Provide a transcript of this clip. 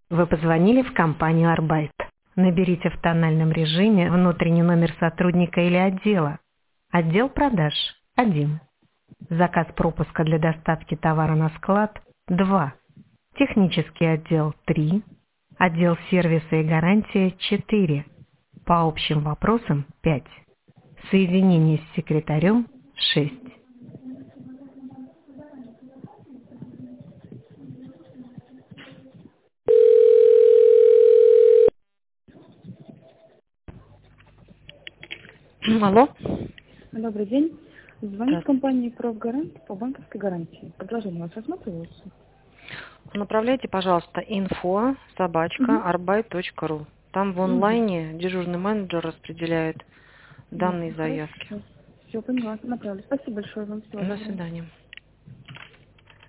Вы позвонили в компанию «Арбайт». Наберите в тональном режиме внутренний номер сотрудника или отдела. Отдел продаж– 1. Заказ пропуска для доставки товара на склад– 2. Технический отдел– 3. Отдел сервиса и гарантии– 4. По общим вопросам– 5. Соединение с секретарем– 6. Алло. Добрый день. Звонит Здравствуйте. компания «Профгарант» по банковской гарантии. Предложение у вас рассматривается? Направляйте, пожалуйста, Угу. info@arbeit.ru. Там в Угу. онлайне дежурный менеджер распределяет данные Ясно, заявки. хорошо. Все, поняла. Направлю. Спасибо большое вам. Всего До доброго. свидания.